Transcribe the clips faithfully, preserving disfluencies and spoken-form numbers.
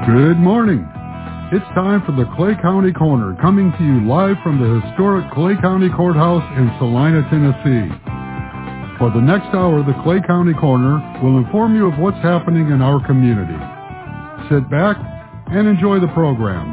Good morning. It's time for the Clay County Corner, coming to you live from the historic Clay County Courthouse in Salina, Tennessee. For the next hour, the Clay County Corner will inform you of what's happening in our community. Sit back and enjoy the program.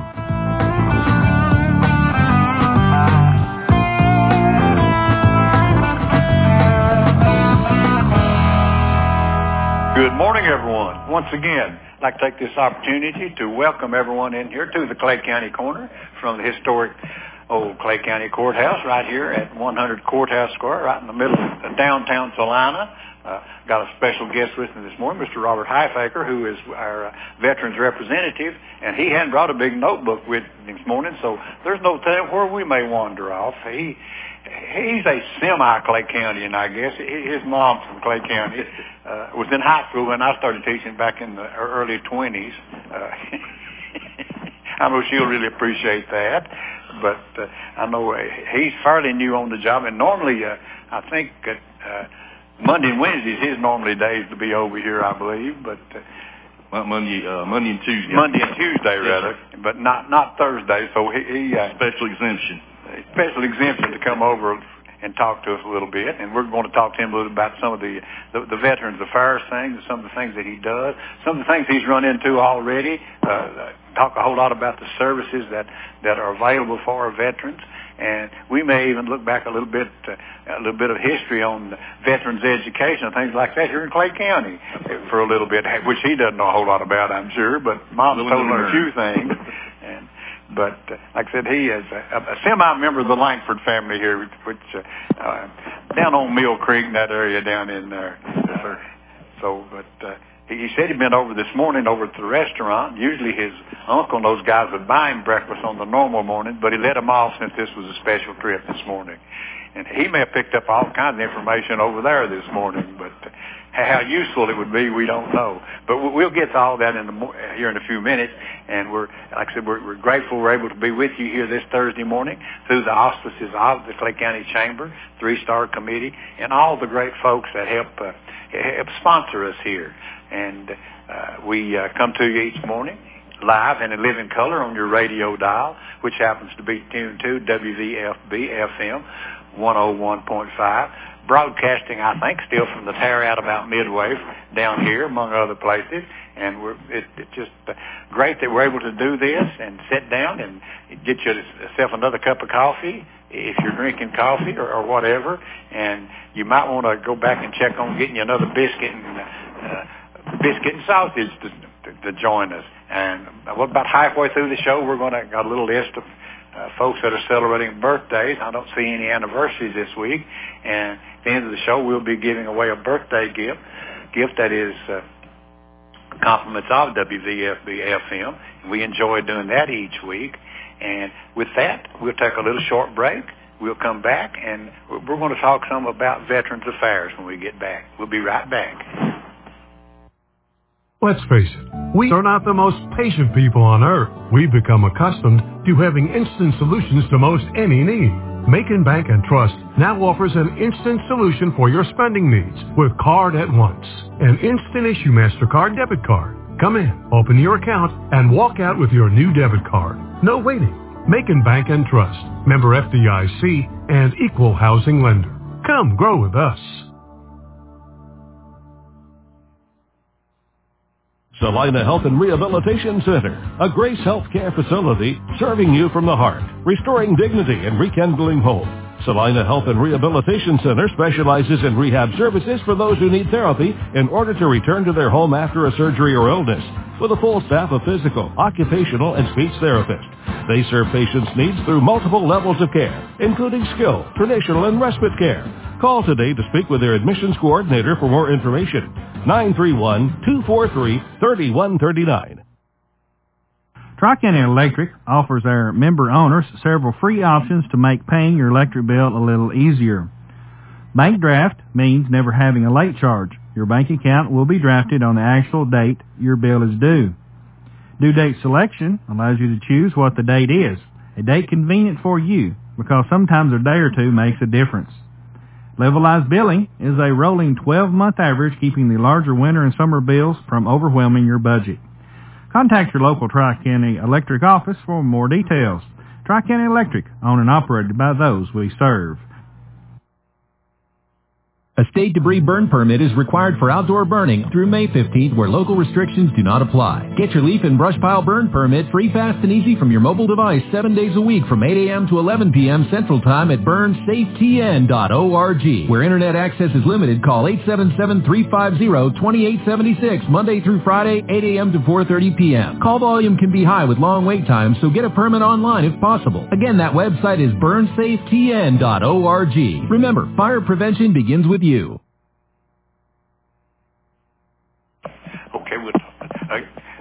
Good morning, everyone. Once again, I'd like to take this opportunity to welcome everyone in here to the Clay County Corner from the historic old Clay County Courthouse right here at one hundred Courthouse Square, right in the middle of downtown Salina. Uh, got a special guest with me this morning, Mister Robert Highfaker, who is our uh, veterans representative, and he hadn't brought a big notebook with him this morning, so there's no telling where we may wander off. He He's a semi-Clay Countyan, I guess. His mom's from Clay County. Uh, was in high school when I started teaching back in the early twenties. Uh, I know she'll really appreciate that. But uh, I know uh, he's fairly new on the job. And normally, uh, I think that uh, Monday and Wednesday is his normally days to be over here, I believe. But uh, Monday, uh, Monday and Tuesday. Monday and Tuesday, rather. Yes, but not not Thursday. So he... he uh, Special exemption. Special exemption to come over and talk to us a little bit, and we're going to talk to him a little about some of the, the, the Veterans Affairs things, and some of the things that he does, some of the things he's run into already, uh, talk a whole lot about the services that, that are available for our veterans, and we may even look back a little bit, uh, a little bit of history on veterans education and things like that here in Clay County for a little bit, which he doesn't know a whole lot about, I'm sure, but Mom's told him a few things. and But uh, like I said, he is a, a semi-member of the Langford family here, which, which uh, uh, down on Mill Creek in that area down in there. Uh, so, but uh, he, he said he'd been over this morning over at the restaurant. Usually his uncle and those guys would buy him breakfast on the normal morning, but he let him off since this was a special trip this morning. And he may have picked up all kinds of information over there this morning, but uh, how useful it would be, we don't know. But we'll get to all that in the mo- here in a few minutes. And we're, like I said, we're, we're grateful we're able to be with you here this Thursday morning through the auspices of the Clay County Chamber, Three-Star Committee, and all the great folks that help uh, help sponsor us here. And uh, we uh, come to you each morning live and in living color on your radio dial, which happens to be tuned to W V F B F M one oh one point five. Broadcasting, I think, still from the tear out about Midway down here, among other places. And we're, it, it's just uh, great that we're able to do this and sit down and get yourself another cup of coffee if you're drinking coffee or, or whatever. And you might want to go back and check on getting you another biscuit and uh, biscuit and sausage to, to, to join us. And what about halfway through the show, we're going to got a little list of Uh, folks that are celebrating birthdays. I don't see any anniversaries this week. And at the end of the show, we'll be giving away a birthday gift, gift that is uh, compliments of W V F B F M. We enjoy doing that each week. And with that, we'll take a little short break. We'll come back, and we're going to talk some about Veterans Affairs when we get back. We'll be right back. Let's face it, we are not the most patient people on earth. We've become accustomed to having instant solutions to most any need. Macon Bank and Trust now offers an instant solution for your spending needs with Card at Once, an instant issue MasterCard debit card. Come in, open your account, and walk out with your new debit card. No waiting. Macon Bank and Trust, member F D I C and equal housing lender. Come grow with us. Salina Health and Rehabilitation Center, a Grace Healthcare facility serving you from the heart, restoring dignity and rekindling hope. Salina Health and Rehabilitation Center specializes in rehab services for those who need therapy in order to return to their home after a surgery or illness, with a full staff of physical, occupational, and speech therapists. They serve patients' needs through multiple levels of care, including skilled, traditional, and respite care. Call today to speak with their admissions coordinator for more information. nine three one, two four three, three one three nine. Tri-County Electric offers our member owners several free options to make paying your electric bill a little easier. Bank draft means never having a late charge. Your bank account will be drafted on the actual date your bill is due. Due date selection allows you to choose what the date is, a date convenient for you, because sometimes a day or two makes a difference. Levelized billing is a rolling twelve-month average, keeping the larger winter and summer bills from overwhelming your budget. Contact your local Tri-County Electric office for more details. Tri-County Electric, owned and operated by those we serve. A state debris burn permit is required for outdoor burning through May fifteenth, where local restrictions do not apply. Get your leaf and brush pile burn permit free, fast, and easy from your mobile device seven days a week from eight a.m. to eleven p.m. Central Time at burn safe t n dot org. Where internet access is limited, call eight seven seven, three five zero, two eight seven six Monday through Friday, eight a.m. to four thirty p.m. Call volume can be high with long wait times, so get a permit online if possible. Again, that website is burn safe t n dot org. Remember, fire prevention begins with you. You. Okay, well, uh,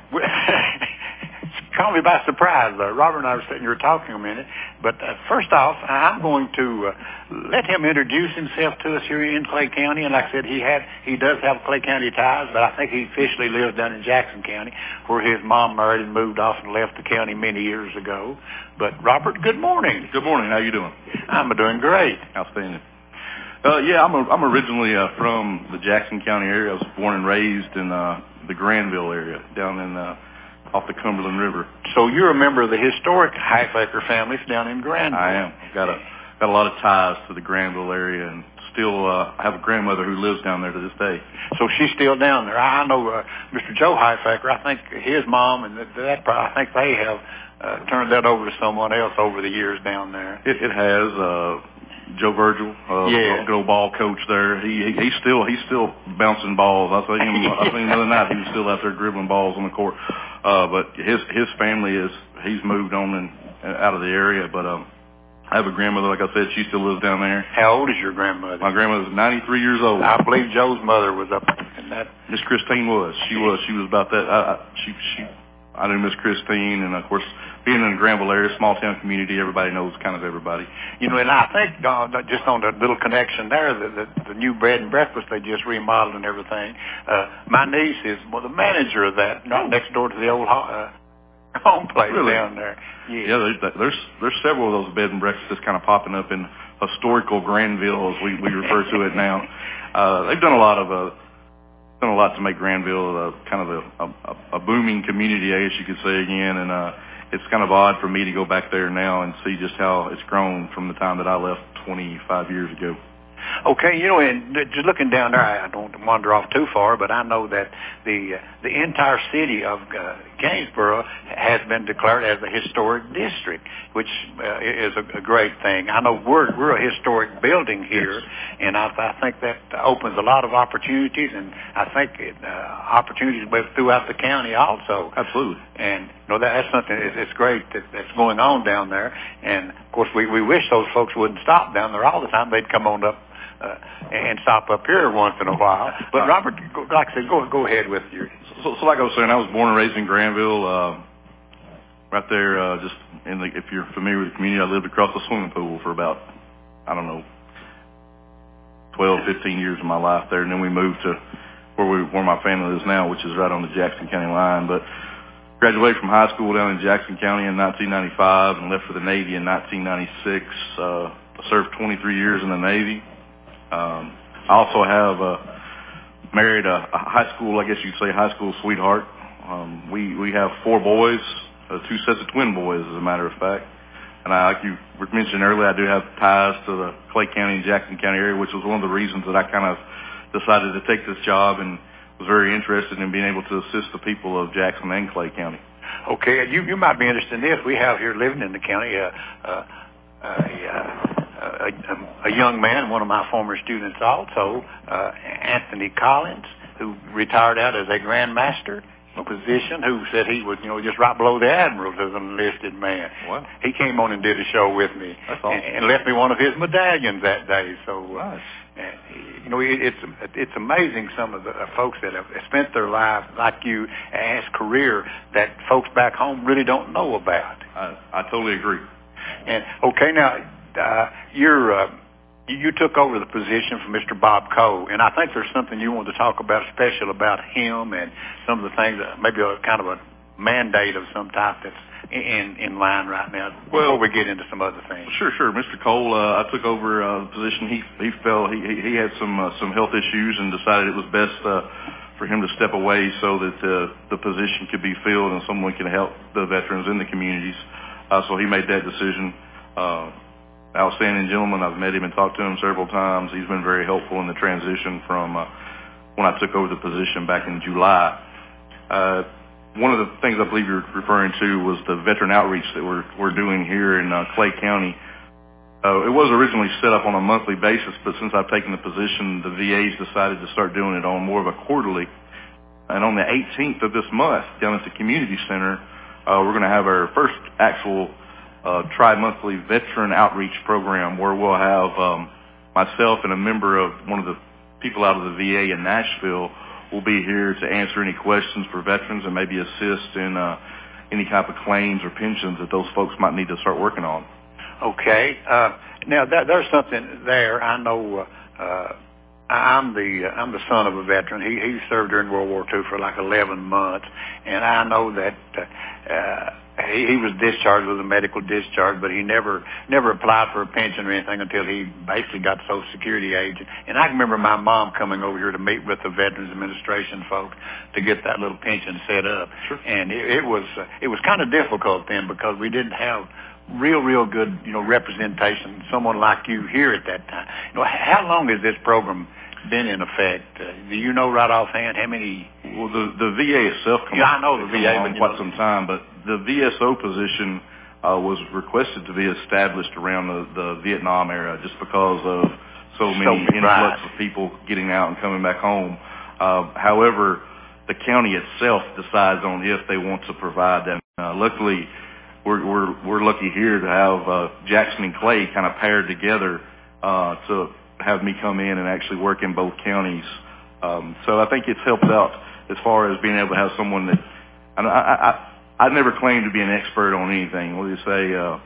caught me by surprise. Uh, Robert and I were sitting here talking a minute, but uh, first off, I'm going to uh, let him introduce himself to us here in Clay County. And like I said, he had he does have Clay County ties, but I think he officially lives down in Jackson County, where his mom married and moved off and left the county many years ago. But Robert, good morning. Good morning. How you doing? I'm doing great. Outstanding. Uh, yeah, I'm a, I'm originally uh, from the Jackson County area. I was born and raised in uh, the Granville area, down in uh, off the Cumberland River. So you're a member of the historic Highfaker families down in Granville. I am. Got a got a lot of ties to the Granville area, and still uh, I have a grandmother who lives down there to this day. So she's still down there. I know uh, Mister Joe Highfaker. I think his mom and that, that I think they have uh, turned that over to someone else over the years down there. It, it has. Uh, Joe Virgil, uh, yeah. good old ball coach there. He, he he's still he's still bouncing balls. I seen him. I seen him the other night. He was still out there dribbling balls on the court. Uh, but his his family is he's moved on and out of the area. But um, I have a grandmother, like I said, she still lives down there. How old is your grandmother? My grandmother's ninety-three years old. I believe Joe's mother was up in that. Miss Christine was. She was. She was about that. I, I, she she. I knew Miss Christine, and of course, being in the Granville area, small town community, everybody knows kind of everybody. You know, and I think uh, just on the little connection there, the, the, the new bed and breakfast they just remodeled and everything. Uh, my niece is well, the manager of that, right next door to the old uh, home place really? down there. Yeah, yeah there's there's several of those bed and breakfasts just kind of popping up in historical Granville, as we, we refer to it now. Uh, they've done a lot of uh, done a lot to make Granville uh, kind of a, a, a booming community, I guess you could say again, and uh, it's kind of odd for me to go back there now and see just how it's grown from the time that I left twenty-five years ago. Okay, you know, and just looking down there, I don't wander off too far, but I know that the uh, the entire city of uh, Gainesboro has been declared as a historic district, which uh, is a, a great thing. I know we're we're a historic building here, and I, I think that opens a lot of opportunities, and I think it, uh, opportunities throughout the county also. Absolutely. And you know, that, that's something. It's, it's great that, that's going on down there, and of course we we wish those folks wouldn't stop down there all the time. They'd come on up. Uh, and stop up here once in a while. But Robert, like I said, go go ahead with your. So, so like I was saying, I was born and raised in Granville, uh, right there. Uh, just in the, if you're familiar with the community, I lived across the swimming pool for about, I don't know, twelve, fifteen years of my life there, and then we moved to where we where my family lives now, which is right on the Jackson County line. But graduated from high school down in Jackson County in nineteen ninety-five and left for the Navy in nineteen ninety-six. Uh, I served twenty-three years in the Navy. Um, I also have uh, married a, a high school, I guess you'd say, high school sweetheart. Um, we we have four boys, uh, two sets of twin boys, as a matter of fact. And I, like you mentioned earlier, I do have ties to the Clay County and Jackson County area, which was one of the reasons that I kind of decided to take this job and was very interested in being able to assist the people of Jackson and Clay County. Okay, you you might be interested in this. We have here living in the county uh, uh, uh, yeah. A, a, a young man, one of my former students also, uh, Anthony Collins, who retired out as a Grand Master position, who said he was, you know, just right below the admirals as an enlisted man. What? He came on and did a show with me. That's awesome. and, and left me one of his medallions that day. So, nice. uh, you know, it, it's it's amazing some of the uh, folks that have spent their lives like you as career that folks back home really don't know about. I, I totally agree. And okay, now. Uh, you're, uh, you, you took over the position from Mister Bob Coe, and I think there's something you want to talk about special about him and some of the things that maybe a kind of a mandate of some type that's in in line right now. Well, before we get into some other things. Sure, sure. Mister Cole, uh, I took over uh, the position. He he felt he he had some uh, some health issues and decided it was best uh, for him to step away so that uh, the position could be filled and someone can help the veterans in the communities. Uh, so he made that decision. Uh, outstanding gentleman. I've met him and talked to him several times. He's been very helpful in the transition from uh, when I took over the position back in July. Uh, one of the things I believe you're referring to was the veteran outreach that we're, we're doing here in uh, Clay County. Uh, it was originally set up on a monthly basis, but since I've taken the position, the V A's decided to start doing it on more of a quarterly. And on the eighteenth of this month, down at the community center, uh, we're going to have our first actual uh, tri-monthly veteran outreach program where we'll have um, myself and a member of one of the people out of the V A in Nashville will be here to answer any questions for veterans and maybe assist in uh, any type of claims or pensions that those folks might need to start working on. Okay. Uh, now that, there's something there. I know. Uh, uh, I'm the I'm the son of a veteran. He he served during World War Two for like eleven months, and I know that uh, uh, he, he was discharged with a medical discharge, but he never never applied for a pension or anything until he basically got Social Security age. And I can remember my mom coming over here to meet with the Veterans Administration folks to get that little pension set up. Sure. And it, it was uh, it was kind of difficult then because we didn't have real, real good, you know, representation, someone like you here at that time. You know, how long has this program been in effect? Uh, do you know right offhand how many? Well, the, the V A itself comes yeah, I know the V A for quite some time, but the V S O position uh, was requested to be established around the, the Vietnam era just because of so many so, influx right. of people getting out and coming back home. Uh, however, the county itself decides on if they want to provide that. Uh, luckily, We're, we're, we're lucky here to have uh, Jackson and Clay kind of paired together uh, to have me come in and actually work in both counties. Um, so I think it's helped out as far as being able to have someone that I, I, I, I never claimed to be an expert on anything. What do you say? Uh,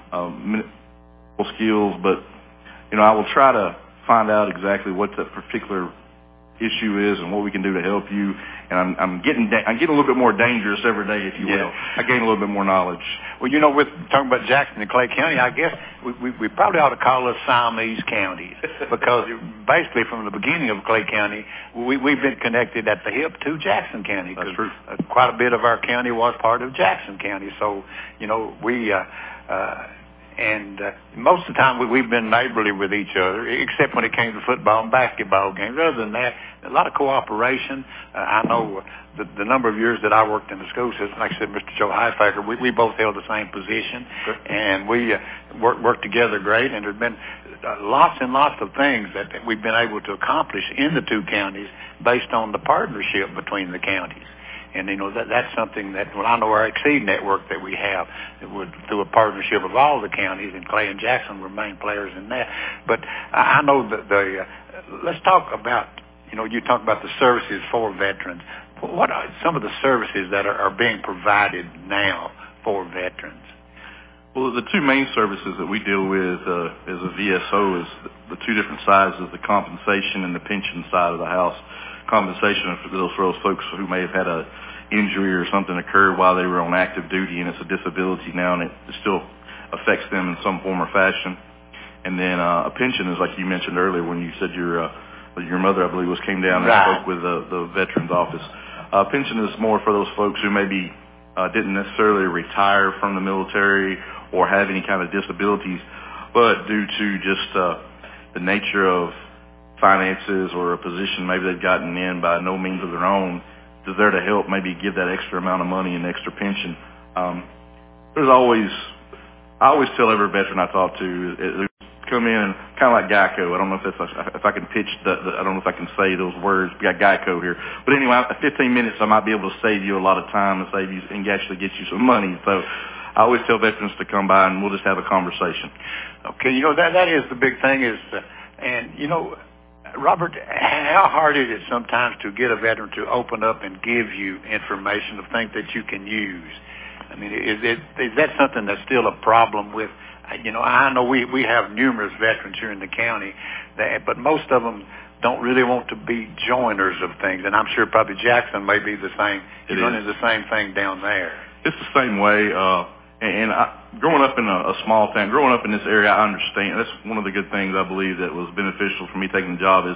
um, skills, but you know I will try to find out exactly what that particular issue is and what we can do to help you. And I'm, I'm getting da- I'm getting a little bit more dangerous every day, if you yeah. will. I gain a little bit more knowledge. Well, you know, with talking about Jackson and Clay County, I guess we, we, we probably ought to call us Siamese counties because basically from the beginning of Clay County, we, we've been connected at the hip to Jackson County. That's true. Uh, quite a bit of our county was part of Jackson County. So, you know, we... Uh, uh, And uh, most of the time we, we've been neighborly with each other, except when it came to football and basketball games. Other than that, a lot of cooperation. Uh, I know the, the number of years that I worked in the school system, like I said, Mister Joe Highfaker, we, we both held the same position, Good. and we uh, worked worked together great. And there's been uh, lots and lots of things that, that we've been able to accomplish in the two counties based on the partnership between the counties. And, you know, that, that's something that, well, I know our Exceed network that we have, it would, through a partnership of all the counties, and Clay and Jackson were main players in that. But I know that the, uh, let's talk about, you know, you talk about the services for veterans. What are some of the services that are, are being provided now for veterans? Well, the two main services that we deal with uh, as a V S O is the, the two different sides of the compensation and the pension side of the house. Compensation for those, for those folks who may have had a injury or something occurred while they were on active duty, and it's a disability now, and it still affects them in some form or fashion. And then uh, a pension is like you mentioned earlier when you said your uh, your mother, I believe, was came down and right. spoke with the, the veterans office. Uh, pension is more for those folks who maybe uh, didn't necessarily retire from the military or have any kind of disabilities, but due to just uh, the nature of finances or a position maybe they've gotten in by no means of their own, is there to help maybe give that extra amount of money and extra pension. Um, there's always, I always tell every veteran I talk to, it, it come in and kind of like Geico. I don't know if that's, if I can pitch the, the, I don't know if I can say those words. We got Geico here, but anyway, fifteen minutes I might be able to save you a lot of time and save you and actually get you some money. So I always tell veterans to come by and we'll just have a conversation. Okay, you know that that is the big thing is, uh, and you know. Robert, how hard is it sometimes to get a veteran to open up and give you information of things that you can use? I mean, is it is that something that's still a problem with? You know, I know we we have numerous veterans here in the county, that, but most of them don't really want to be joiners of things, and I'm sure probably Jackson may be the same. He's running the same thing down there. It's the same way. Uh, and I, growing up in a, a small town, growing up in this area, I understand. That's one of the good things I believe that was beneficial for me taking the job is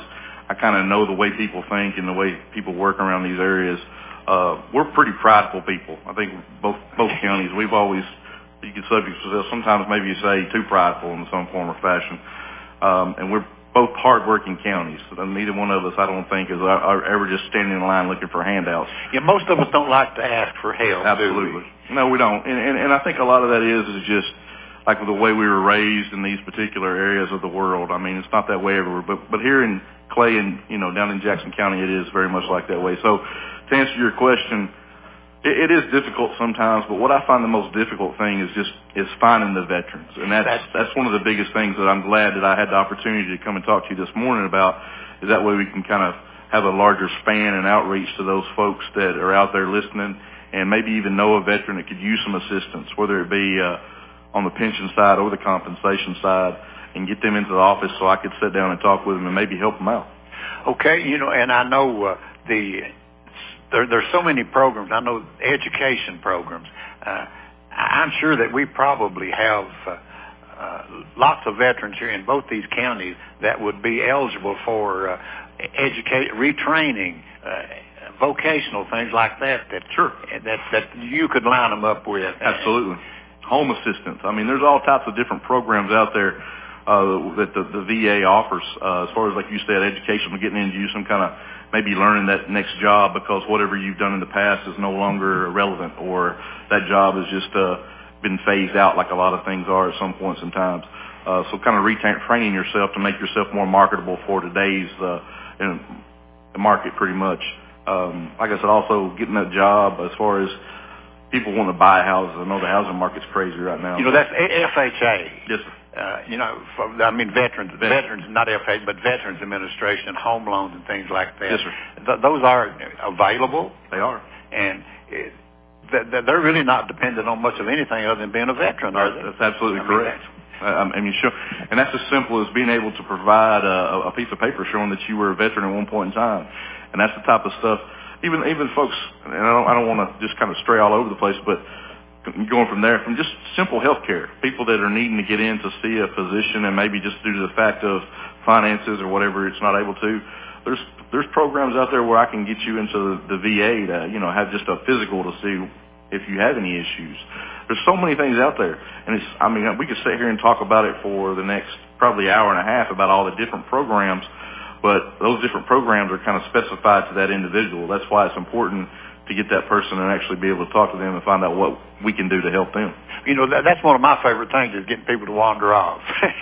I kind of know the way people think and the way people work around these areas. Uh, we're pretty prideful people. I think both both counties, we've always, you can subject yourself, sometimes maybe you say too prideful in some form or fashion. Um, and we're both hard-working counties. Neither one of us, I don't think, is are ever just standing in line looking for handouts. Yeah, most of us don't like to ask for help. Absolutely. We? No, we don't. And, and, and I think a lot of that is is just like the way we were raised in these particular areas of the world. I mean, it's not that way everywhere. But, but here in Clay and, you know, down in Jackson County, it is very much like that way. So to answer your question, it, it is difficult sometimes, but what I find the most difficult thing is just is finding the veterans. And that's, that's one of the biggest things that I'm glad that I had the opportunity to come and talk to you this morning about, is that way we can kind of have a larger span and outreach to those folks that are out there listening and maybe even know a veteran that could use some assistance, whether it be uh, on the pension side or the compensation side, and get them into the office so I could sit down and talk with them and maybe help them out. Okay, you know, and I know uh, the there, there's so many programs. I know education programs. Uh, I'm sure that we probably have uh, uh, lots of veterans here in both these counties that would be eligible for uh, educate, retraining, uh, vocational things like that. That sure that that you could line them up with. Absolutely, home assistance. I mean, there's all types of different programs out there uh, that the, the V A offers. Uh, as far as, like you said, education, getting into some kind of maybe learning that next job because whatever you've done in the past is no longer relevant, or that job has just uh, been phased out like a lot of things are at some points in times. Uh, so kind of retraining yourself to make yourself more marketable for today's uh, in the market pretty much. Um, like I said, also getting that job as far as people want to buy houses. I know the housing market's crazy right now. You know, that's F H A. Yes, sir. Uh, you know, for, I mean, veterans, veterans, not F H A, but Veterans Administration, home loans and things like that. Yes, sir. Th- those are available. They are. And it, th- they're really not dependent on much of anything other than being a veteran, are they? That's absolutely I correct. Mean, I mean, sure. And that's as simple as being able to provide a, a piece of paper showing that you were a veteran at one point in time. And that's the type of stuff, even, even folks, and I don't, I don't want to just kind of stray all over the place, but going from there, from just simple health care, people that are needing to get in to see a physician and maybe just due to the fact of finances or whatever, it's not able to, there's, there's programs out there where I can get you into the, the V A to, you know, have just a physical to see if you have any issues. There's so many things out there. And it's, I mean, we could sit here and talk about it for the next probably hour and a half about all the different programs, but those different programs are kind of specified to that individual. That's why it's important to get that person and actually be able to talk to them and find out what we can do to help them. You know, that, that's one of my favorite things is getting people to wander off.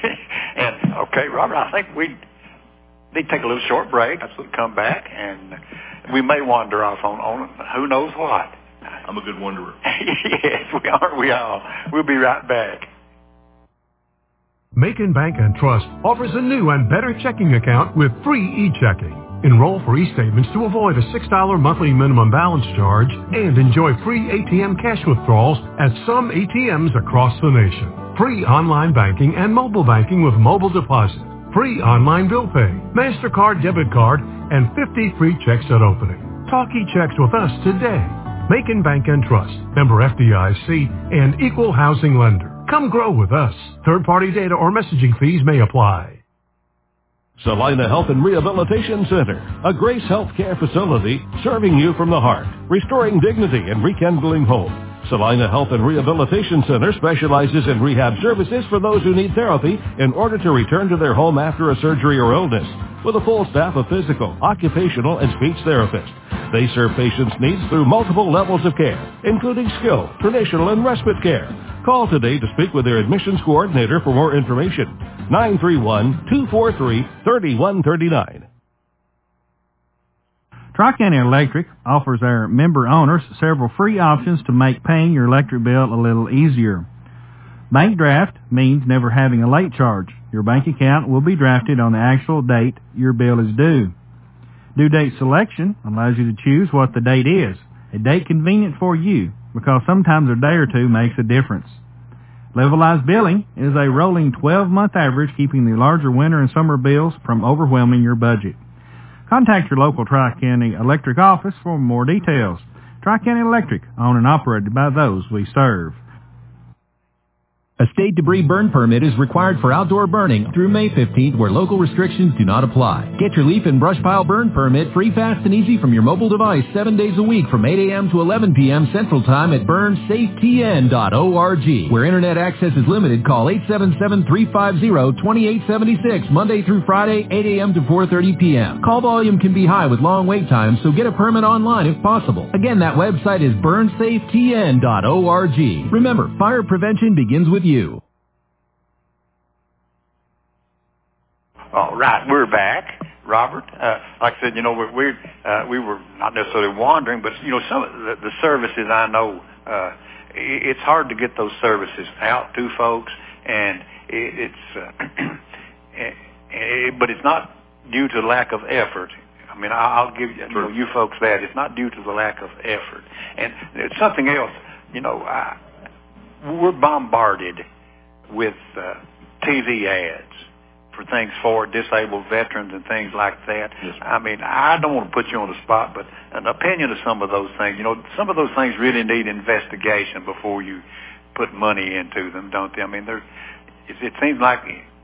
And, okay, Robert, I think we need to take a little short break. Absolutely. Come back, and we may wander off on, on who knows what. I'm a good wanderer. Yes, we are. We all. We'll be right back. Macon Bank and Trust offers a new and better checking account with free e-checking. Enroll for e-statements to avoid a six dollars monthly minimum balance charge and enjoy free A T M cash withdrawals at some A T Ms across the nation. Free online banking and mobile banking with mobile deposit. Free online bill pay, MasterCard debit card, and fifty free checks at opening. Talk e-checks with us today. Macon Bank and Trust, member F D I C, and equal housing lender. Come grow with us. Third-party data or messaging fees may apply. Salina Health and Rehabilitation Center, a Grace Healthcare facility serving you from the heart, restoring dignity and rekindling hope. Salina Health and Rehabilitation Center specializes in rehab services for those who need therapy in order to return to their home after a surgery or illness, with a full staff of physical, occupational, and speech therapists. They serve patients' needs through multiple levels of care, including skilled, traditional, and respite care. Call today to speak with their admissions coordinator for more information. nine three one, two four three, three one three nine. Tri-County Electric offers our member owners several free options to make paying your electric bill a little easier. Bank draft means never having a late charge. Your bank account will be drafted on the actual date your bill is due. Due date selection allows you to choose what the date is, a date convenient for you, because sometimes a day or two makes a difference. Levelized billing is a rolling twelve-month average, keeping the larger winter and summer bills from overwhelming your budget. Contact your local Tri-County Electric office for more details. Tri-County Electric, owned and operated by those we serve. A state debris burn permit is required for outdoor burning through May fifteenth, where local restrictions do not apply. Get your leaf and brush pile burn permit free, fast, and easy from your mobile device seven days a week from eight a.m. to eleven p.m. Central Time at burn safe t n dot org. Where internet access is limited, call eight seven seven, three five zero, two eight seven six Monday through Friday, eight a.m. to four thirty p.m. Call volume can be high with long wait times, so get a permit online if possible. Again, that website is burn safe t n dot org. Remember, fire prevention begins with you. All right, we're back, Robert. Uh, like I said, you know, we're, we're uh, we were not necessarily wandering, but you know, some of the, the services I know, uh, it's hard to get those services out to folks, and it, it's, uh, it, but it's not due to lack of effort. I mean, I'll give you, you, know, you folks that it's not due to the lack of effort, and it's something else. You know, I, we're bombarded with uh, T V ads for things for disabled veterans and things like that. Yes. I mean, I don't want to put you on the spot, but an opinion of some of those things, you know, some of those things really need investigation before you put money into them, don't they? I mean, there, it, it seems like...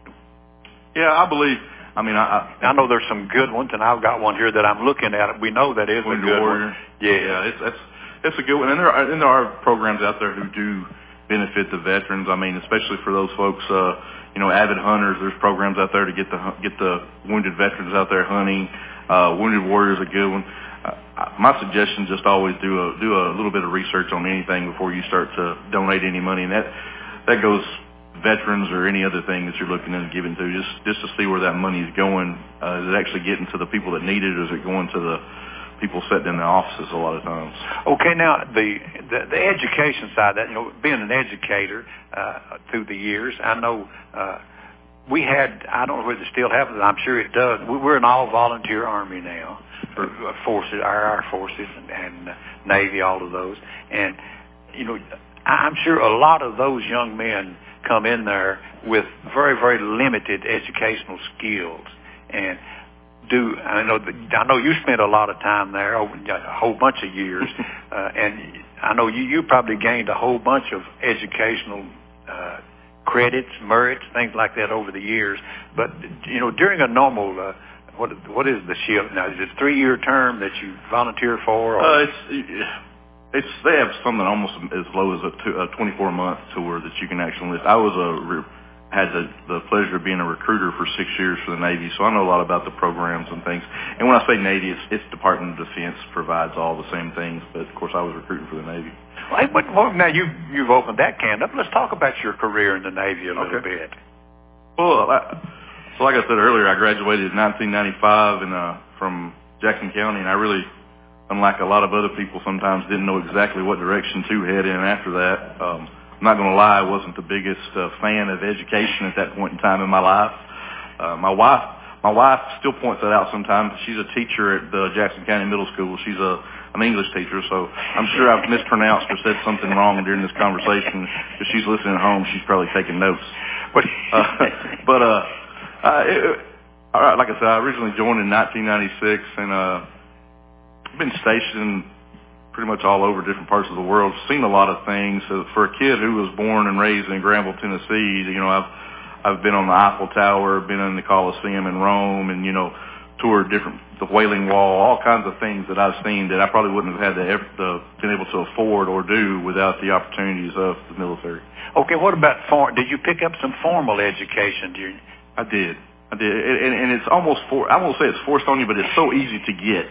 Yeah, I believe... I mean, I, I... I know there's some good ones, and I've got one here that I'm looking at. We know that is a good Warrior. one. Yeah, yeah it's, it's, it's a good one. And there, are, and there are programs out there who do benefit the veterans. I mean, especially for those folks... Uh, You know, avid hunters, there's programs out there to get the get the wounded veterans out there hunting. Uh, Wounded Warrior is a good one. Uh, my suggestion, just always do a do a little bit of research on anything before you start to donate any money, and that that goes veterans or any other thing that you're looking into giving to, just just to see where that money is going. Uh, is it actually getting to the people that need it, or is it going to the people sitting in the offices a lot of times? Okay, now the the, the education side, that you know, being an educator uh, through the years, I know uh, we had. I don't know whether it still happens. I'm sure it does. We, we're an all-volunteer Army now, for forces, our, our forces, and, and uh, Navy, all of those, and you know, I'm sure a lot of those young men come in there with very, very limited educational skills, and do I know I know you spent a lot of time there, over a whole bunch of years, uh, and I know you you probably gained a whole bunch of educational uh, credits, merits, things like that over the years. But you know, during a normal uh, what what is the shield now? Is it a three year term that you volunteer for? Or? Uh, it's it's they have something almost as low as a, two, a twenty-four month tour that you can actually enlist. I was a re- had the, the pleasure of being a recruiter for six years for the Navy, so I know a lot about the programs and things. And when I say Navy, it's, it's Department of Defense provides all the same things, but of course I was recruiting for the Navy. Well, but, well now you, you've opened that can up. Let's talk about your career in the Navy a little okay. bit. Well, I, so like I said earlier, I graduated in nineteen ninety-five and, uh, from Jackson County, and I really, unlike a lot of other people, sometimes didn't know exactly what direction to head in after that. Um, I'm not going to lie, I wasn't the biggest uh, fan of education at that point in time in my life. Uh, my wife, my wife still points that out sometimes. She's a teacher at the Jackson County Middle School. She's a an English teacher, so I'm sure I've mispronounced or said something wrong during this conversation. If she's listening at home, she's probably taking notes. But, uh, but uh, uh, it, all right, like I said, I originally joined in nineteen ninety-six, and uh, I've been stationed pretty much all over different parts of the world, seen a lot of things. So for a kid who was born and raised in Granville, Tennessee, you know, I've I've been on the Eiffel Tower, been in the Colosseum in Rome, and you know, toured different the Wailing Wall, all kinds of things that I've seen that I probably wouldn't have had the, the been able to afford or do without the opportunities of the military. Okay, what about form? Did you pick up some formal education during? I did, I did, and, and it's almost for I won't say it's forced on you, but it's so easy to get.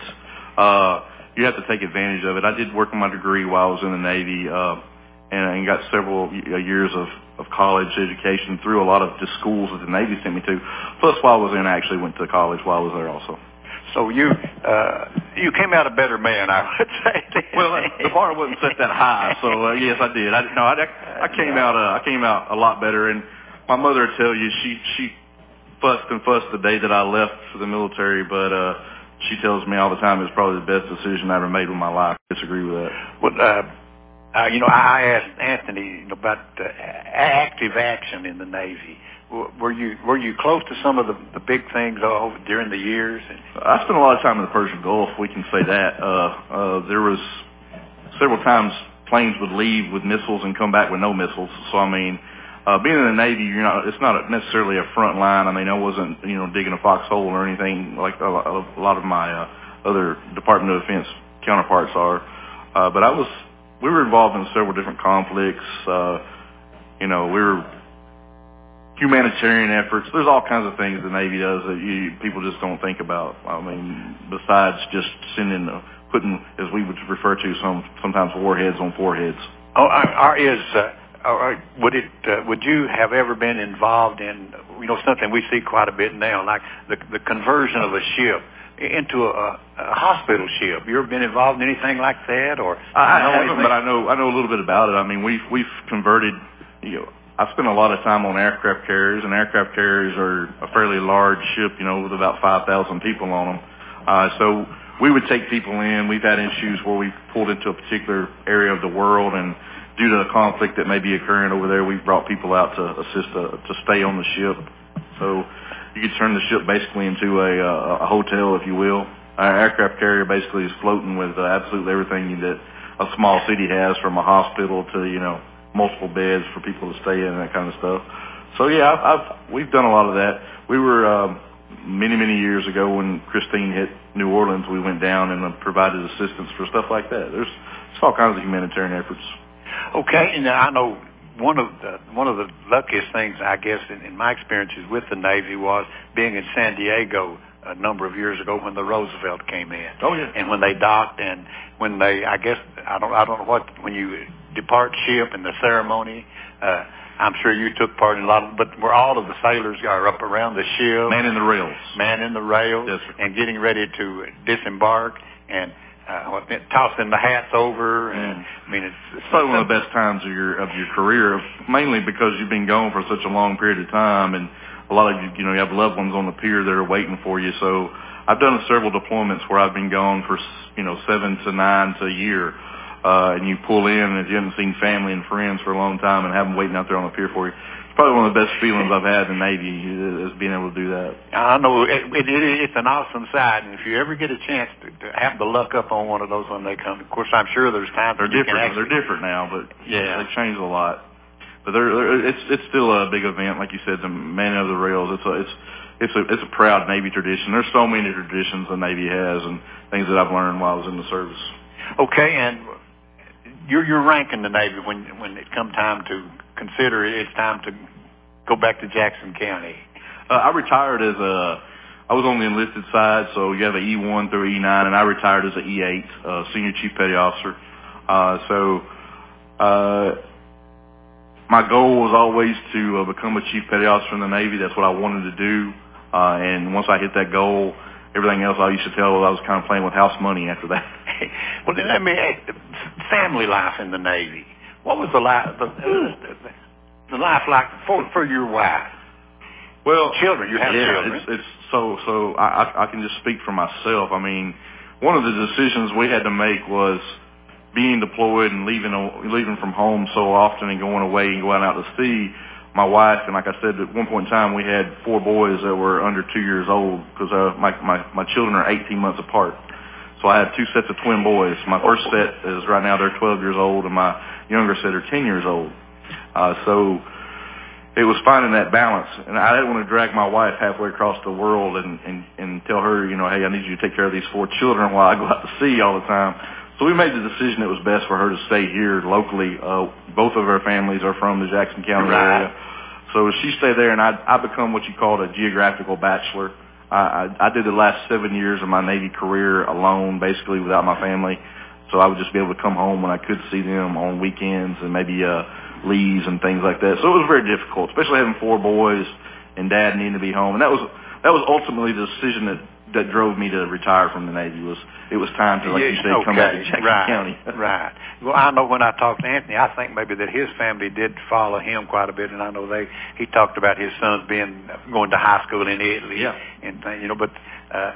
Uh, You have to take advantage of it. I did work on my degree while I was in the Navy, uh, and, and got several years of, of college education through a lot of the schools that the Navy sent me to. Plus, while I was in, I actually went to college while I was there also. So you uh, you came out a better man, I would say. Well, the bar wasn't set that high, so uh, yes, I did. I no, I, I came out uh, I came out a lot better, and my mother would tell you she she fussed and fussed the day that I left for the military, but. Uh, She tells me all the time it's probably the best decision I ever made in my life. I disagree with that. Well, uh, uh, you know, I asked Anthony about uh, active action in the Navy. Were you were you close to some of the, the big things over during the years? I spent a lot of time in the Persian Gulf. We can say that. Uh, uh, there was several times planes would leave with missiles and come back with no missiles. So I mean, Uh, being in the Navy, you're not, it's not necessarily a front line. I mean, I wasn't, you know, digging a foxhole or anything like a lot, a lot of my uh, other Department of Defense counterparts are. Uh, but I was, we were involved in several different conflicts. Uh, you know, we were humanitarian efforts. There's all kinds of things the Navy does that you, people just don't think about. I mean, besides just sending, uh, putting, as we would refer to some, sometimes warheads on foreheads. Oh, are, is, uh, are, would it, uh, would you have ever been involved in, you know, something we see quite a bit now, like the, the conversion of a ship into a, a hospital ship? You ever been involved in anything like that, or? I, I haven't, but I know, I know a little bit about it. I mean, we've, we've converted, you know, I spent a lot of time on aircraft carriers, and aircraft carriers are a fairly large ship, you know, with about five thousand people on them. Uh, so we would take people in. We've had issues where we pulled into a particular area of the world, and due to the conflict that may be occurring over there, we've brought people out to assist uh, to stay on the ship. So you could turn the ship basically into a, a, a hotel, if you will. Our aircraft carrier basically is floating with uh, absolutely everything that a small city has, from a hospital to, you know, multiple beds for people to stay in and that kind of stuff. So yeah, I've, I've we've done a lot of that. We were um, many many years ago when Christine hit New Orleans, we went down and uh, provided assistance for stuff like that. There's, there's all kinds of humanitarian efforts. Okay, and I know one of the one of the luckiest things, I guess, in, in my experiences with the Navy was being in San Diego a number of years ago when the Roosevelt came in. Oh yeah. And when they docked, and when they, I guess, I don't, I don't know what, when you depart ship and the ceremony, uh, I'm sure you took part in a lot of, but where all of the sailors are up around the ship. Man in the rails. Man in the rails. Yes, sir. And getting ready to disembark, and uh, what, tossing the hats over. And mm. I mean, it's, it's probably one of the best times of your, of your career, mainly because you've been gone for such a long period of time, and a lot of you, you know, you have loved ones on the pier that are waiting for you. So I've done several deployments where I've been gone for, you know, seven to nine to a year. Uh, and you pull in and you haven't seen family and friends for a long time and have them waiting out there on the pier for you. It's probably one of the best feelings I've had in the Navy, is being able to do that. I know. It, it, it, it's an awesome sight. And if you ever get a chance to, to have the luck up on one of those when they come, of course, I'm sure there's times they're you different. can actually, They're different now, but yeah, they've changed a lot. But they're, they're, it's it's still a big event, like you said, the Man of the Rails. It's a it's it's a it's a proud Navy tradition. There's so many traditions the Navy has, and things that I've learned while I was in the service. Okay, and you're you're ranking the Navy when when it come time to consider it, it's time to go back to Jackson County. Uh, I retired as a I was on the enlisted side, so you have an E one through E nine, and I retired as an E eight, uh, senior chief petty officer. Uh, so. Uh, My goal was always to uh, become a chief petty officer in the Navy. That's what I wanted to do. Uh, and once I hit that goal, everything else I used to tell, I was kind of playing with house money after that. Well, then let me ask, family life in the Navy. What was the life, the, the life like for for your wife? Well, children. You have yeah, children. It's, it's so so. I, I can just speak for myself. I mean, one of the decisions we had to make was being deployed and leaving leaving from home so often and going away and going out to sea. My wife, and like I said, at one point in time we had four boys that were under two years old because uh, my, my, my children are eighteen months apart. So I had two sets of twin boys. My first set is right now, they're twelve years old, and my younger set are ten years old. Uh, so it was finding that balance. And I didn't want to drag my wife halfway across the world and, and, and tell her, you know, hey, I need you to take care of these four children while I go out to sea all the time. So we made the decision it was best for her to stay here locally. Uh, both of our families are from the Jackson County right. area. So she stayed there, and I, I become what you call a geographical bachelor. I, I, I did the last seven years of my Navy career alone, basically without my family. So I would just be able to come home when I could see them on weekends and maybe uh, leaves and things like that. So it was very difficult, especially having four boys and Dad needing to be home. And that was that was ultimately the decision that that drove me to retire from the Navy. Was it was time to, like you said, okay. come back to Jackson right. County. Right. Well, I know when I talked to Anthony, I think maybe that his family did follow him quite a bit, and I know they he talked about his sons being going to high school in Italy. Yeah. And you know, but uh,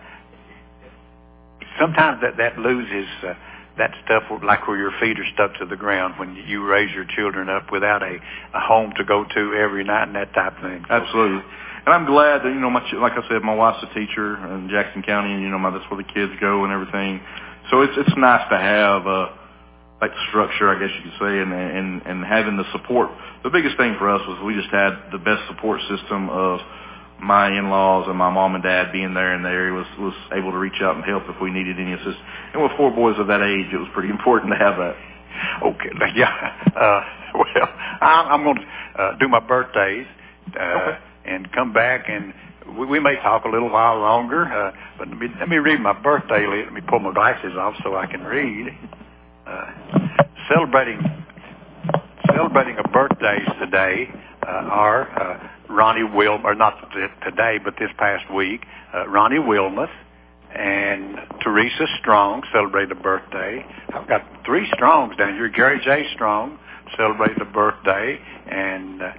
sometimes that that loses uh, that stuff, like where your feet are stuck to the ground when you raise your children up without a, a home to go to every night and that type of thing. So, absolutely. And I'm glad that, you know, my, like I said, my wife's a teacher in Jackson County, and, you know, my, that's where the kids go and everything. So it's it's nice to have, uh, like the structure, I guess you could say, and, and, and having the support. The biggest thing for us was we just had the best support system of my in-laws and my mom and dad being there in the area was, was able to reach out and help if we needed any assistance. And with four boys of that age, it was pretty important to have that. Okay, yeah. Uh, well, I'm, I'm going to uh, do my birthdays uh, okay. and come back, and we, we may talk a little while longer. Uh, but let me, let me read my birthday. Let me pull my glasses off so I can read. Uh, celebrating celebrating a birthdays today uh, are uh, Ronnie Wilm, or not today, but this past week. Uh, Ronnie Wilmuth and Teresa Strong celebrated a birthday. I've got three Strongs down here. Gary J. Strong celebrated a birthday, and uh,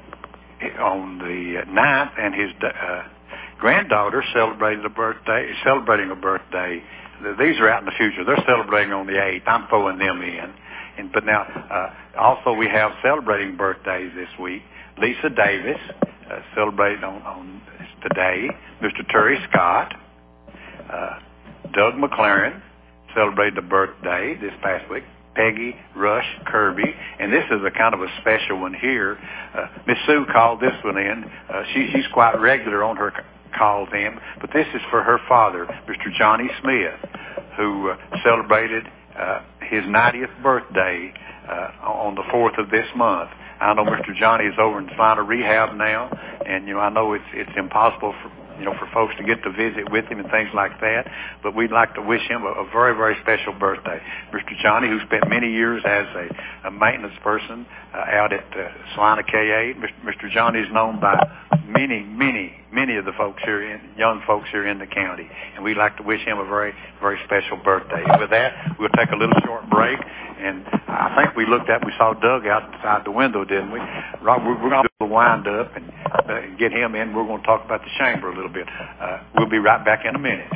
on the ninth, and his uh, granddaughter celebrated a birthday, celebrating a birthday. These are out in the future. They're celebrating on the eighth. I'm throwing them in. And, but now, uh, also we have celebrating birthdays this week. Lisa Davis uh, celebrated on, on today. Mister Terry Scott. Uh, Doug McLaren celebrated a birthday this past week. Peggy Rush Kirby. And this is a kind of a special one here. Uh, Miss Sue called this one in. Uh, she, she's quite regular on her calls in. But this is for her father, Mister Johnny Smith, who uh, celebrated uh, his ninetieth birthday uh, on the fourth of this month. I know Mister Johnny is over in Salina Rehab now, and you know I know it's it's impossible for you know for folks to get to visit with him and things like that. But we'd like to wish him a, a very very special birthday, Mister Johnny, who spent many years as a, a maintenance person uh, out at uh, Salina K eight. Mister Johnny is known by many many many of the folks here, in, young folks here in the county, and we'd like to wish him a very very special birthday. And with that, we'll take a little short break. And I think we looked at, we saw Doug outside the window, didn't we? Rob, we're, we're going to do a wind up and uh, get him in. We're going to talk about the chamber a little bit. Uh, we'll be right back in a minute.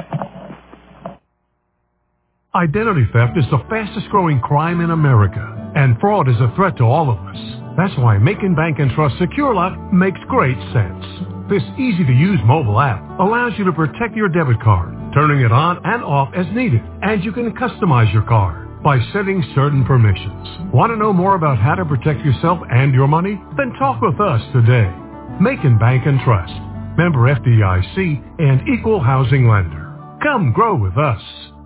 Identity theft is the fastest growing crime in America, and fraud is a threat to all of us. That's why Macon Bank and Trust SecureLock makes great sense. This easy-to-use mobile app allows you to protect your debit card, turning it on and off as needed, and you can customize your card by setting certain permissions. Want to know more about how to protect yourself and your money? Then talk with us today. Macon Bank and Trust, member F D I C and equal housing lender. Come grow with us.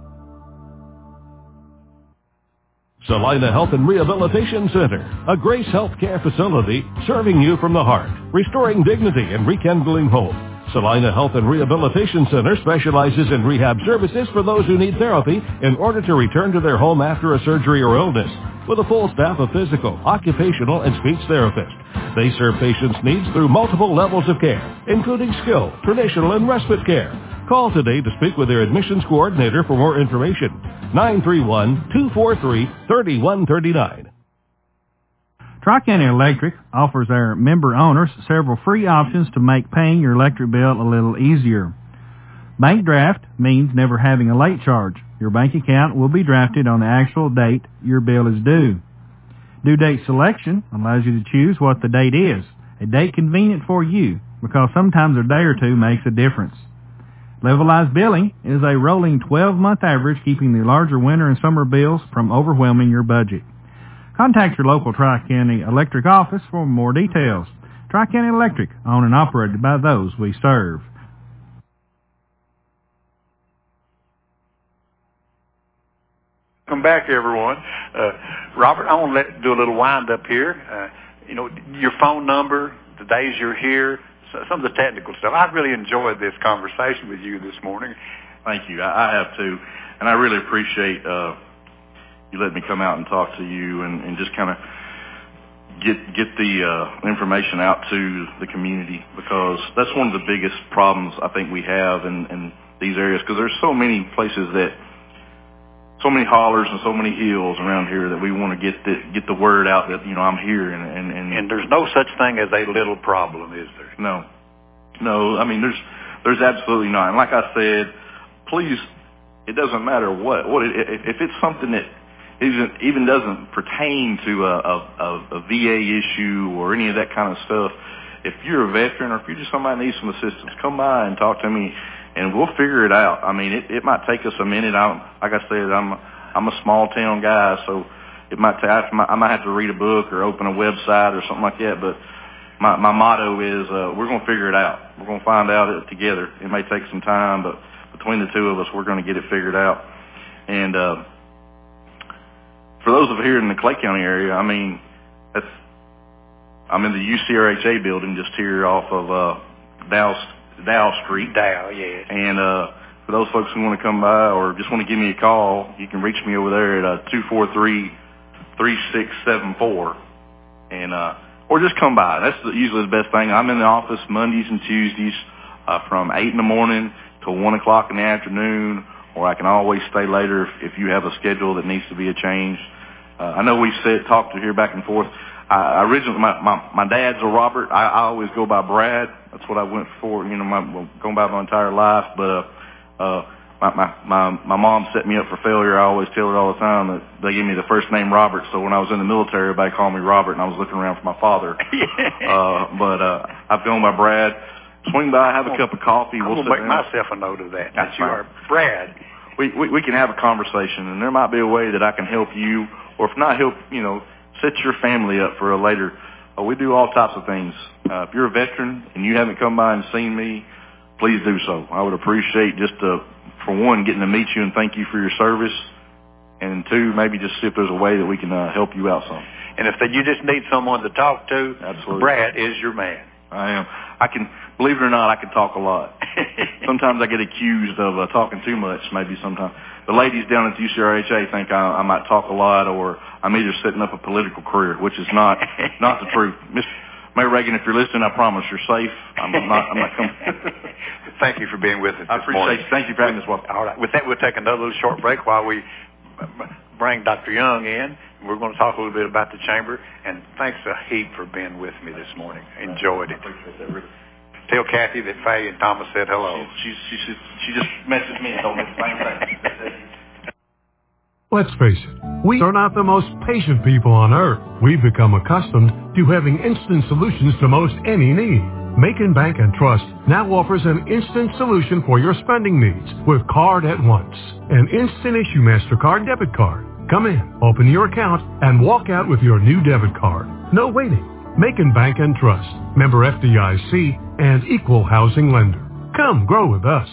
Salina Health and Rehabilitation Center, a Grace Healthcare facility serving you from the heart, restoring dignity and rekindling hope. Salina Health and Rehabilitation Center specializes in rehab services for those who need therapy in order to return to their home after a surgery or illness. With a full staff of physical, occupational, and speech therapists, they serve patients' needs through multiple levels of care, including skilled, traditional, and respite care. Call today to speak with their admissions coordinator for more information. nine three one, two four three, three one three nine. Tri-County Electric offers our member owners several free options to make paying your electric bill a little easier. Bank draft means never having a late charge. Your bank account will be drafted on the actual date your bill is due. Due date selection allows you to choose what the date is, a date convenient for you, because sometimes a day or two makes a difference. Levelized billing is a rolling twelve-month average, keeping the larger winter and summer bills from overwhelming your budget. Contact your local Tri-County Electric office for more details. Tri-County Electric, owned and operated by those we serve. Welcome back, everyone. Uh, Robert, I want to let do a little wind up here. Uh, you know, your phone number, the days you're here, some of the technical stuff. I really enjoyed this conversation with you this morning. Thank you. I, I have too, and I really appreciate uh, you letting me come out and talk to you and, and just kind of get get the uh, information out to the community, because that's one of the biggest problems I think we have in, in these areas, because there's so many places that, so many hollers and so many hills around here that we want to get the, get the word out that, you know, I'm here. And, and, and, and there's no such thing as a little problem, is there? No. No, I mean, there's there's absolutely not. And like I said, please, it doesn't matter what. what it, if it's something that isn't, even doesn't pertain to a, a, a V A issue or any of that kind of stuff, if you're a veteran or if you're just somebody that needs some assistance, come by and talk to me, and we'll figure it out. I mean, it, it might take us a minute. I, like I said, I'm I'm a small town guy, so it might take, I might have to read a book or open a website or something like that, but my, my motto is, uh, we're going to figure it out. We're going to find out it together. It may take some time, but between the two of us, we're going to get it figured out. And, uh, for those of here in the Clay County area, I mean, that's, I'm in the U C R H A building just here off of, uh, Dow, Dow Street. Dow, yeah. And, uh, for those folks who want to come by or just want to give me a call, you can reach me over there at, uh, two four three, three six seven four. And, uh, or just come by. That's the, usually the best thing. I'm in the office Mondays and Tuesdays, uh, from eight in the morning till one o'clock in the afternoon, or I can always stay later if, if you have a schedule that needs to be a change. Uh, I know we've said, talked to here back and forth. I originally, my, my, my dad's a Robert. I, I always go by Brad. That's what I went for, you know, my, going by my entire life. But, uh, uh, my, my, my, my mom set me up for failure. I always tell her all the time that they gave me the first name Robert. So when I was in the military, everybody called me Robert, and I was looking around for my father. uh, but, uh, I've gone by Brad. Swing by, have a cup of coffee. I'm we'll going to make down. myself a note of that. That's you are Brad. We, we, we can have a conversation, and there might be a way that I can help you, or if not help, you know, set your family up for a later. Uh, we do all types of things. Uh, if you're a veteran and you haven't come by and seen me, please do so. I would appreciate just, uh, for one, getting to meet you and thank you for your service, and two, maybe just see if there's a way that we can uh, help you out some. And if you just need someone to talk to, absolutely, Brad is your man. I am. I can, believe it or not, I can talk a lot. Sometimes I get accused of uh, talking too much, maybe sometimes. The ladies down at the U C R H A think I, I might talk a lot, or I'm either setting up a political career, which is not not the truth. Miss Mayor Reagan, if you're listening, I promise you're safe. I'm not. I'm not coming. Thank you for being with us. I this appreciate morning. it. Thank you for having us. Welcome. All right. With that, we'll take another little short break while we bring Doctor Young in. We're going to talk a little bit about the chamber. And thanks a heap for being with me this morning. Enjoyed it. I appreciate that, really. Tell Kathy that Faye and Thomas said hello. She, she, she, she just messaged me and told me the same thing. Let's face it, we are not the most patient people on earth. We've become accustomed to having instant solutions to most any need. Macon Bank and Trust now offers an instant solution for your spending needs with Card at Once, an instant issue MasterCard debit card. Come in, open your account, and walk out with your new debit card. No waiting. Macon Bank and Trust, member F D I C, and equal housing lender. Come grow with us.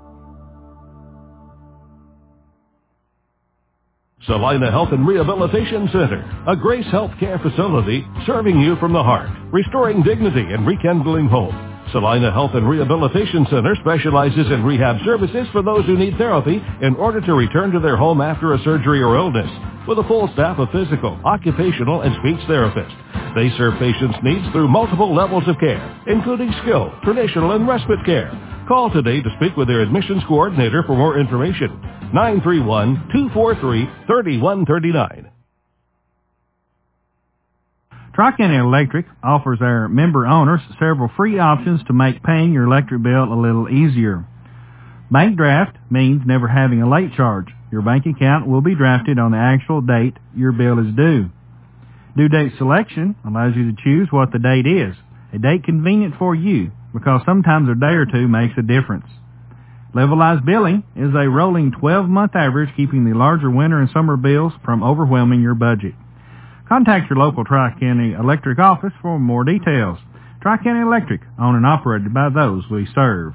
Salina Health and Rehabilitation Center, a Grace Health Care facility serving you from the heart, restoring dignity and rekindling hope. Salina Health and Rehabilitation Center specializes in rehab services for those who need therapy in order to return to their home after a surgery or illness, with a full staff of physical, occupational, and speech therapists. They serve patients' needs through multiple levels of care, including skilled, traditional, and respite care. Call today to speak with their admissions coordinator for more information. nine three one, two four three, three one three nine. Tri-County Electric offers our member owners several free options to make paying your electric bill a little easier. Bank draft means never having a late charge. Your bank account will be drafted on the actual date your bill is due. Due date selection allows you to choose what the date is, a date convenient for you, because sometimes a day or two makes a difference. Levelized billing is a rolling twelve-month average, keeping the larger winter and summer bills from overwhelming your budget. Contact your local Tri-County Electric office for more details. Tri-County Electric, owned and operated by those we serve.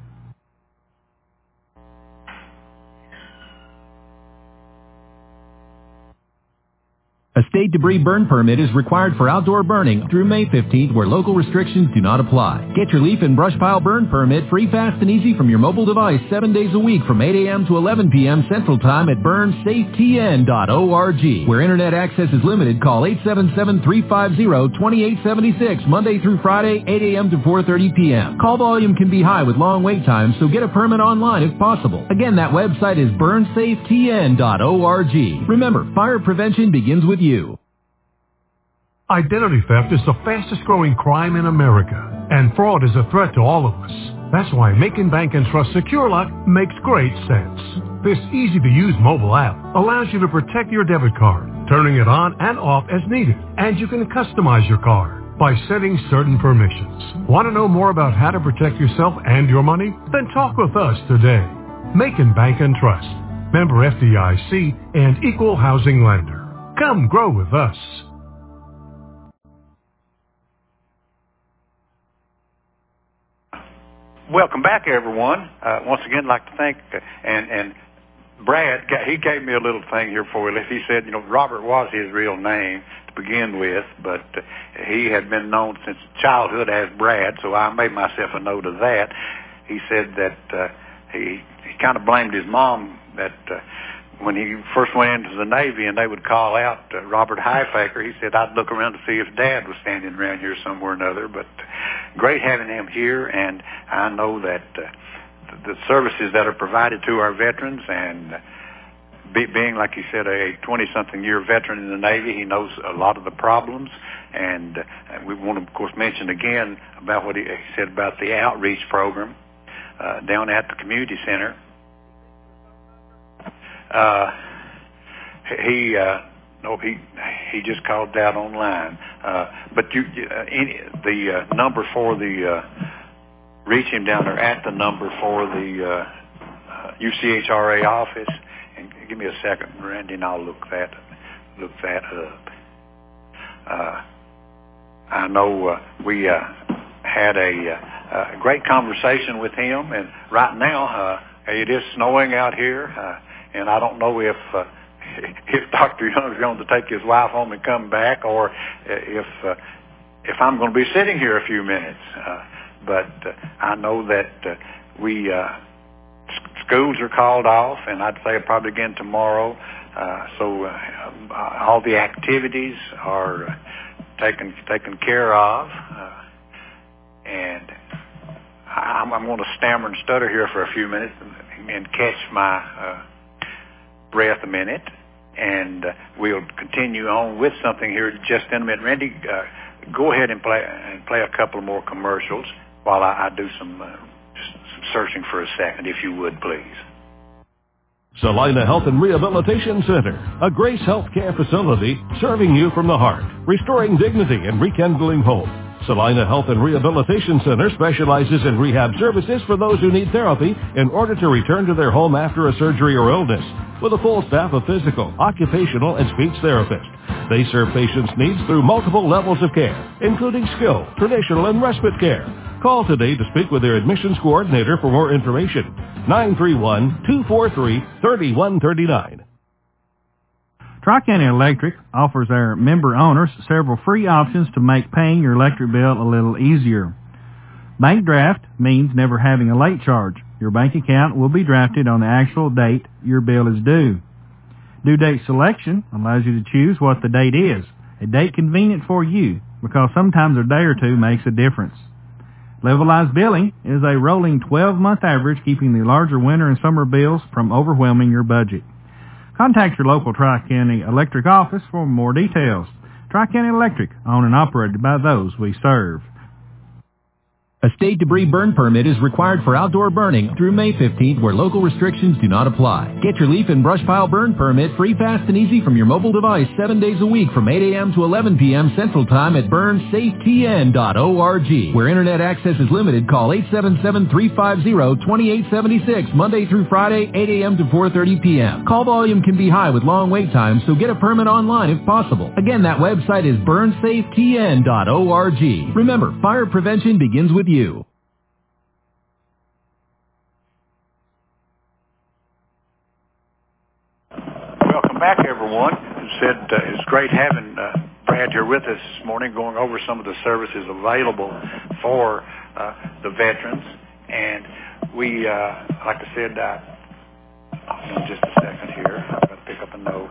A state debris burn permit is required for outdoor burning through May fifteenth, where local restrictions do not apply. Get your leaf and brush pile burn permit free, fast, and easy from your mobile device seven days a week from eight a.m. to eleven p.m. Central Time at burn safe t n dot org. Where internet access is limited, call eight seven seven, three five zero, two eight seven six Monday through Friday, eight a.m. to four thirty p.m. Call volume can be high with long wait times, so get a permit online if possible. Again, that website is burn safe t n dot org. Remember, fire prevention begins with you. Identity theft is the fastest growing crime in America, and fraud is a threat to all of us. That's why Macon Bank and Trust SecureLock makes great sense. This easy-to-use mobile app allows you to protect your debit card, turning it on and off as needed, and you can customize your card by setting certain permissions. Want to know more about how to protect yourself and your money? Then talk with us today. Macon Bank and Trust, member F D I C, and equal housing lender. Come grow with us. Welcome back, everyone. Uh, once again, I'd like to thank uh, and and Brad. He gave me a little thing here for you. He said, you know, Robert was his real name to begin with, but uh, he had been known since childhood as Brad, so I made myself a note of that. He said that uh, he he kind of blamed his mom that uh, when he first went into the Navy and they would call out uh, Robert Highfaker, he said, I'd look around to see if Dad was standing around here somewhere or another. But great having him here, and I know that uh, the services that are provided to our veterans, and be, being, like he said, a twenty-something year veteran in the Navy, he knows a lot of the problems. And, uh, and we want to, of course, mention again about what he, he said about the outreach program uh, down at the community center. Uh, he, uh, no, he, he just called that online. Uh, but you, uh, any, the uh, number for the, uh, reach him down there at the number for the, uh, uh, U C H R A office. And give me a second, Randy, and I'll look that, look that up. Uh, I know, uh, we, uh, had a, uh, a great conversation with him, and right now, uh, it is snowing out here, uh, and I don't know if uh, if Doctor Young is going to take his wife home and come back, or if uh, if I'm going to be sitting here a few minutes. Uh, but uh, I know that uh, we uh, schools are called off, and I'd say probably again tomorrow. Uh, so uh, all the activities are uh, taken taken care of, uh, and I'm, I'm going to stammer and stutter here for a few minutes and, and catch my uh, breath a minute, and uh, we'll continue on with something here just in a minute. Randy, uh, go ahead and play and play a couple more commercials while I, I do some, uh, some searching for a second, if you would, please. Salina Health and Rehabilitation Center, a Grace Healthcare facility serving you from the heart, restoring dignity and rekindling hope. Salina Health and Rehabilitation Center specializes in rehab services for those who need therapy in order to return to their home after a surgery or illness, with a full staff of physical, occupational, and speech therapists. They serve patients' needs through multiple levels of care, including skilled, traditional, and respite care. Call today to speak with their admissions coordinator for more information. nine three one, two four three, three one three nine. Tri-County Electric offers our member owners several free options to make paying your electric bill a little easier. Bank draft means never having a late charge. Your bank account will be drafted on the actual date your bill is due. Due date selection allows you to choose what the date is, a date convenient for you, because sometimes a day or two makes a difference. Levelized billing is a rolling twelve-month average, keeping the larger winter and summer bills from overwhelming your budget. Contact your local Tri-County Electric office for more details. Tri-County Electric, owned and operated by those we serve. A state debris burn permit is required for outdoor burning through May fifteenth, where local restrictions do not apply. Get your leaf and brush pile burn permit free, fast, and easy from your mobile device seven days a week from eight a.m. to eleven p.m. Central Time at burn safe t n dot org. Where internet access is limited, call eight seven seven, three five zero, two eight seven six Monday through Friday, eight a.m. to four thirty p.m. Call volume can be high with long wait times, so get a permit online if possible. Again, that website is burn safe t n dot org. Remember, fire prevention begins with you. Welcome back, everyone. As said, uh, it's great having uh, Brad here with us this morning, going over some of the services available for uh, the veterans. And we, uh, like I said, uh, hold on just a second here. I'm going to pick up a note.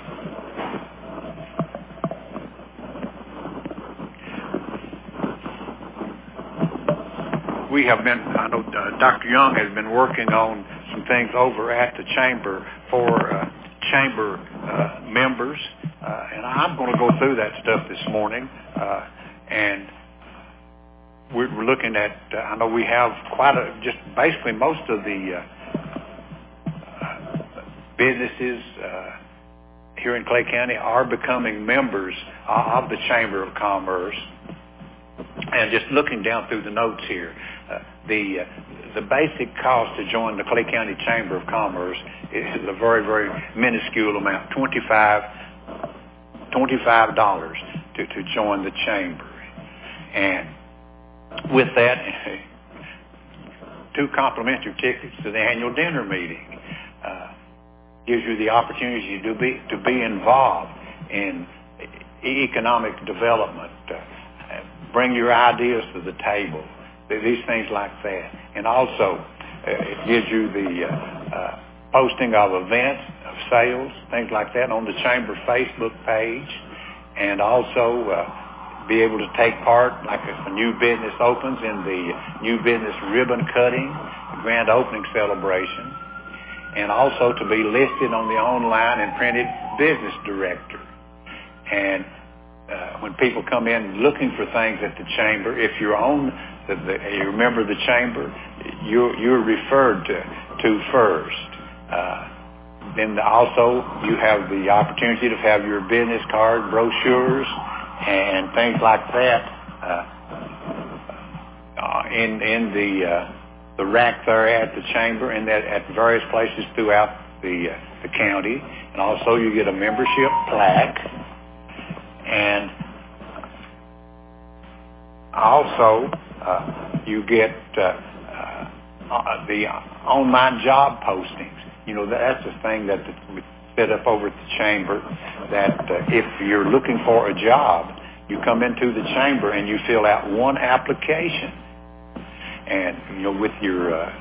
We have been, I know uh, Doctor Young has been working on some things over at the Chamber for uh, Chamber uh, members, uh, and I'm going to go through that stuff this morning. Uh, and we're, we're looking at, uh, I know we have quite a, just basically most of the uh, uh, businesses uh, here in Clay County are becoming members of the Chamber of Commerce. And just looking down through the notes here, uh, the uh, the basic cost to join the Clay County Chamber of Commerce is a very, very minuscule amount, twenty-five twenty-five dollars to, to join the chamber. And with that, two complimentary tickets to the annual dinner meeting. Uh, gives you the opportunity to be to be involved in economic development. Uh, bring your ideas to the table. These things like that. And also, uh, it gives you the uh, uh, posting of events, of sales, things like that on the Chamber Facebook page. And also uh, be able to take part, like if a new business opens, in the new business ribbon cutting, grand opening celebration. And also to be listed on the online and printed business directory. And uh, when people come in looking for things at the chamber, if you're on the, the you remember the chamber, you're, you're referred to, to first. Uh, then also you have the opportunity to have your business card, brochures, and things like that uh, uh, in in the uh, the rack there at the chamber and that at various places throughout the uh, the county. And also you get a membership plaque. And also uh, you get uh, uh, uh, the online job postings. You know, that's the thing that we set up over at the chamber, that uh, if you're looking for a job, you come into the chamber and you fill out one application. And, you know, with your, uh,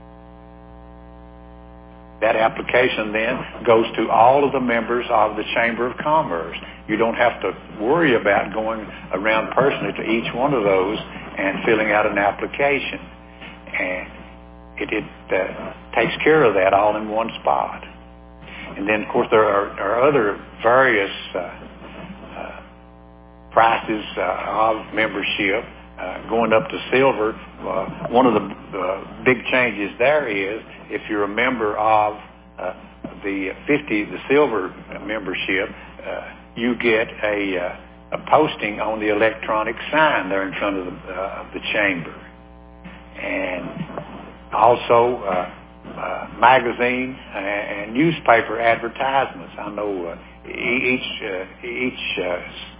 that application then goes to all of the members of the Chamber of Commerce. You don't have to worry about going around personally to each one of those and filling out an application. And it, it uh, takes care of that all in one spot. And then, of course, there are, are other various uh, uh, prices uh, of membership. Uh, going up to silver, uh, one of the uh, big changes there is if you're a member of uh, the fifty, the silver membership, uh, you get a, uh, a posting on the electronic sign there in front of the, uh, of the chamber. And also uh, uh, magazine and newspaper advertisements. I know uh, each, uh, each uh,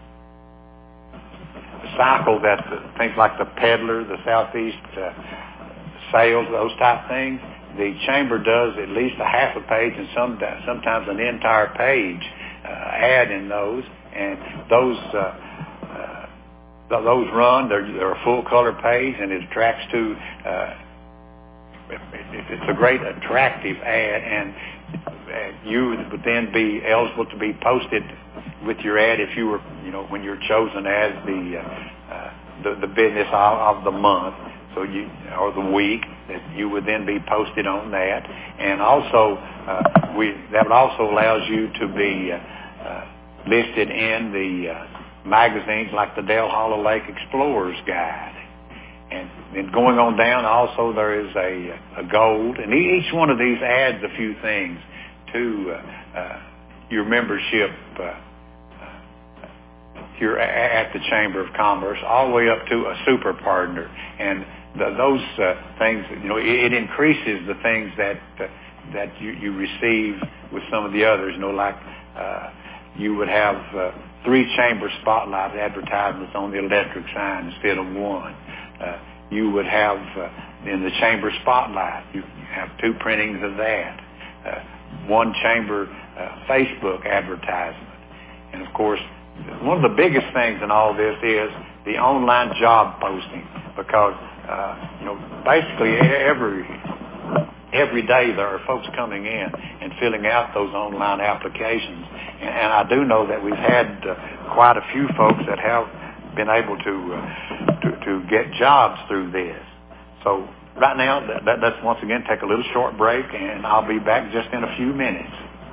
cycle that the, things like the Peddler, the Southeast uh, sales, those type things, the chamber does at least a half a page and some sometimes an entire page uh, ad in those, and those uh, uh, those run. They're, they're a full color page, and it attracts to. Uh, it, it's a great attractive ad, and uh, you would then be eligible to be posted with your ad if you were, you know, when you're chosen as the uh, uh, the, the business of, of the month, so you or the week, that you would then be posted on that. And also, uh, we that also allows you to be uh, uh, listed in the uh, magazines like the Dale Hollow Lake Explorer's Guide. And then going on down, also there is a, a gold, and each one of these adds a few things to uh, uh, your membership. Uh, You're at the Chamber of Commerce, all the way up to a super partner, and the, those uh, things, you know, it, it increases the things that uh, that you, you receive with some of the others. You know, like uh, you would have uh, three chamber spotlight advertisements on the electric sign instead of one. Uh, you would have uh, in the chamber spotlight, you have two printings of that. Uh, one chamber uh, Facebook advertisement, and of course. One of the biggest things in all this is the online job posting, because uh, you know basically every every day there are folks coming in and filling out those online applications, and, and I do know that we've had uh, quite a few folks that have been able to, uh, to to get jobs through this. So right now, that, that, let's once again take a little short break, and I'll be back just in a few minutes.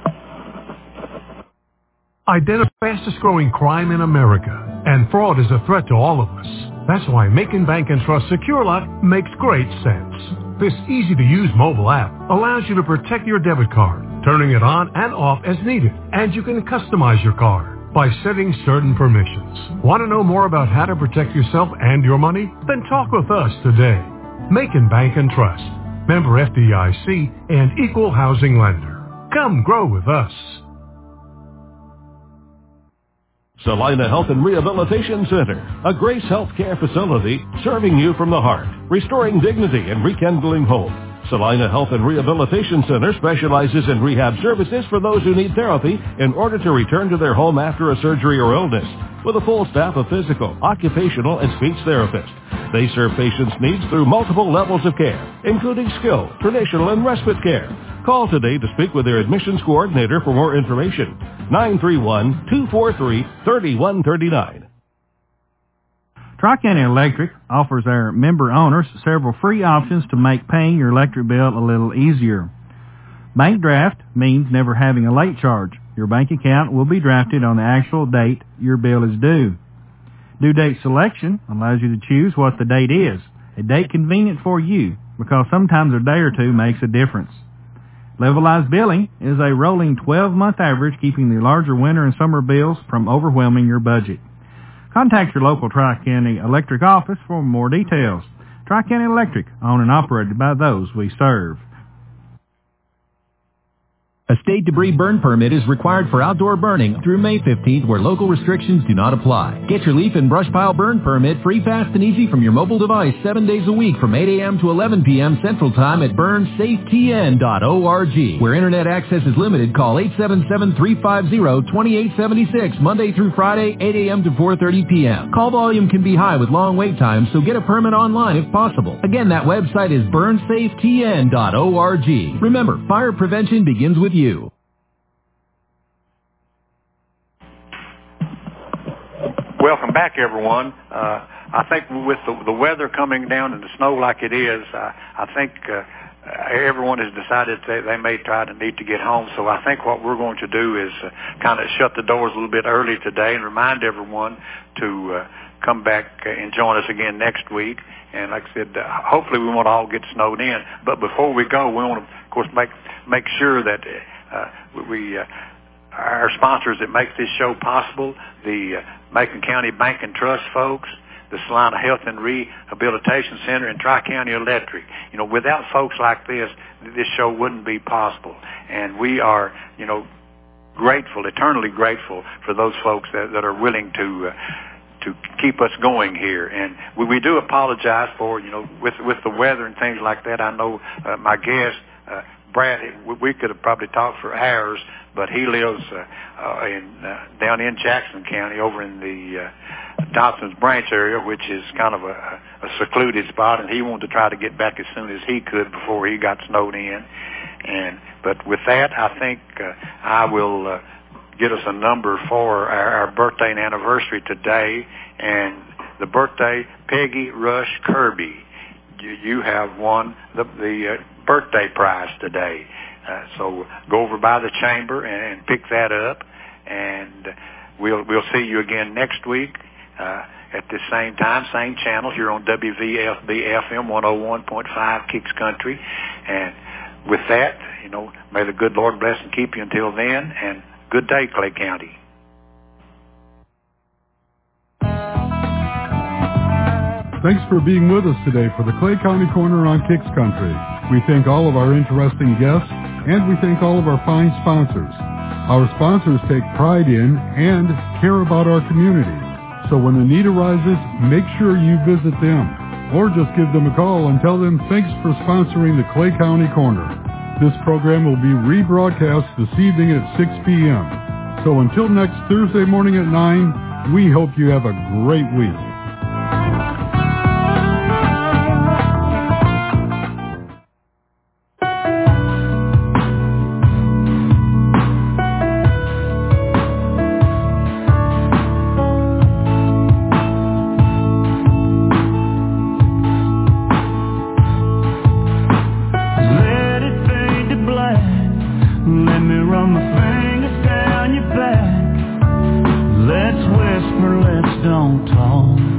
Identify the fastest growing crime in America, and fraud is a threat to all of us. That's why Macon Bank and Trust SecureLock makes great sense. This easy-to-use mobile app allows you to protect your debit card, turning it on and off as needed, and you can customize your card by setting certain permissions. Want to know more about how to protect yourself and your money? Then talk with us today. Macon Bank and Trust, member F D I C and equal housing lender. Come grow with us. Salina Health and Rehabilitation Center, a Grace Health Care facility serving you from the heart, restoring dignity and rekindling hope. Salina Health and Rehabilitation Center specializes in rehab services for those who need therapy in order to return to their home after a surgery or illness, with a full staff of physical, occupational, and speech therapists. They serve patients' needs through multiple levels of care, including skilled, traditional, and respite care. Call today to speak with their admissions coordinator for more information. nine three one, two four three, three one three nine. Tri-County Electric offers our member owners several free options to make paying your electric bill a little easier. Bank draft means never having a late charge. Your bank account will be drafted on the actual date your bill is due. Due date selection allows you to choose what the date is, a date convenient for you, because sometimes a day or two makes a difference. Levelized billing is a rolling twelve-month average, keeping the larger winter and summer bills from overwhelming your budget. Contact your local Tri-County Electric office for more details. Tri-County Electric, owned and operated by those we serve. A state debris burn permit is required for outdoor burning through May fifteenth, where local restrictions do not apply. Get your leaf and brush pile burn permit free, fast, and easy from your mobile device seven days a week from eight a.m. to eleven p.m. Central Time at burn safe t n dot org. Where internet access is limited, call eight seven seven, three five zero, two eight seven six Monday through Friday, eight a.m. to four thirty p.m. Call volume can be high with long wait times, so get a permit online if possible. Again, that website is burn safe t n dot org. Remember, fire prevention begins with you. Welcome back, everyone. Uh, I think with the, the weather coming down and the snow like it is, uh, I think uh, everyone has decided they, they may try to need to get home. So I think what we're going to do is uh, kind of shut the doors a little bit early today and remind everyone to uh, come back and join us again next week. And like I said, uh, hopefully we won't all get snowed in. But before we go, we want to, of course, make make sure that uh, we uh, our sponsors that make this show possible, the uh, Macon County Bank and Trust folks, the Salina Health and Rehabilitation Center, and Tri-County Electric. You know, without folks like this, this show wouldn't be possible. And we are, you know, grateful, eternally grateful for those folks that, that are willing to uh, to keep us going here. And we, we do apologize for, you know, with with the weather and things like that. I know uh, my guest, uh, Brad, we could have probably talked for hours, but he lives uh, uh, in uh, down in Jackson County, over in the uh, Dobson's Branch area, which is kind of a, a secluded spot, and he wanted to try to get back as soon as he could before he got snowed in. And but with that, I think uh, I will uh, get us a number for our, our birthday and anniversary today. And the birthday, Peggy Rush Kirby. You, you have won the, the uh, birthday prize today. Uh, so go over by the chamber and, and pick that up, and we'll we'll see you again next week uh, at the same time, same channel here on W V F B F M one oh one point five Kicks Country. And with that, you know, may the good Lord bless and keep you until then. And good day, Clay County. Thanks for being with us today for the Clay County Corner on Kicks Country. We thank all of our interesting guests, and we thank all of our fine sponsors. Our sponsors take pride in and care about our community. So when the need arises, make sure you visit them, or just give them a call and tell them thanks for sponsoring the Clay County Corner. This program will be rebroadcast this evening at six p.m. So until next Thursday morning at nine, we hope you have a great week. Let's whisper, let's don't talk.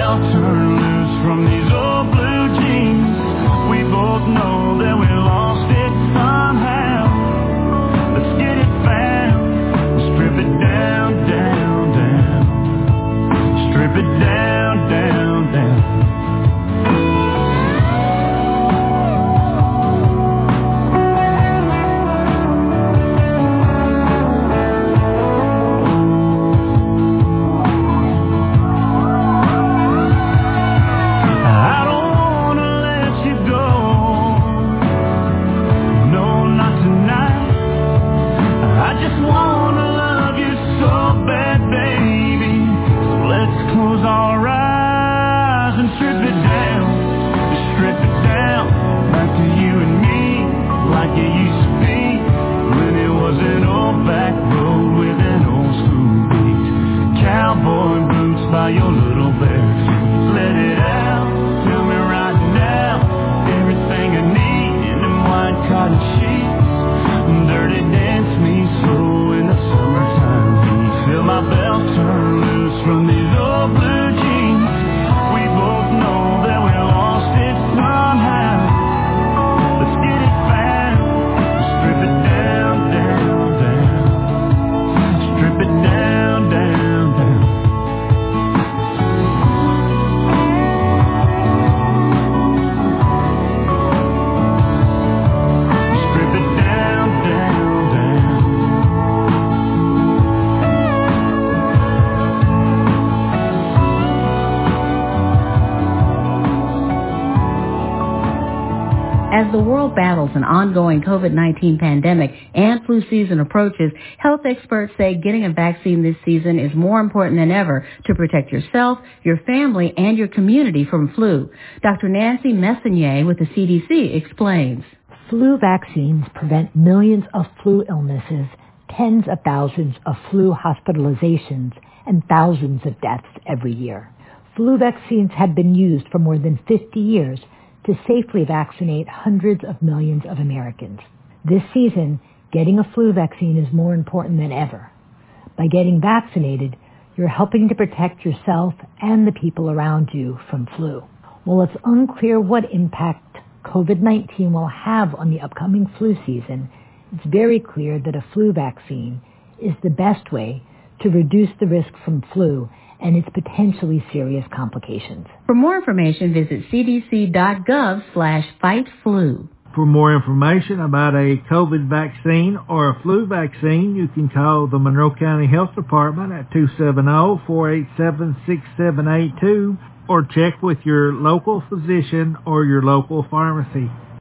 belt turned loose from these old blue jeans. We both know that we lost it somehow. Let's get it found. Strip it down, down, down. Strip it down, down, down. By your little bare feet, let it out. Tell me right now everything I need in them white cotton sheets. Dirty dance me slow in the summertime heat. Feel my belt turn loose from these old blue jeans. We both know that we lost it somehow. Let's get it found. Strip it down, down, down. Strip it down, down, down. As the world battles an ongoing COVID nineteen pandemic and flu season approaches, health experts say getting a vaccine this season is more important than ever to protect yourself, your family, and your community from flu. Doctor Nancy Messonnier with the C D C explains. Flu vaccines prevent millions of flu illnesses, tens of thousands of flu hospitalizations, and thousands of deaths every year. Flu vaccines have been used for more than fifty years to safely vaccinate hundreds of millions of Americans. This season, getting a flu vaccine is more important than ever. By getting vaccinated, you're helping to protect yourself and the people around you from flu. While it's unclear what impact COVID nineteen will have on the upcoming flu season, it's very clear that a flu vaccine is the best way to reduce the risk from flu and its potentially serious complications. For more information, visit cdc.gov slash fight flu. For more information about a COVID vaccine or a flu vaccine, you can call the Monroe County Health Department at two seven zero, four eight seven, six seven eight two or check with your local physician or your local pharmacy.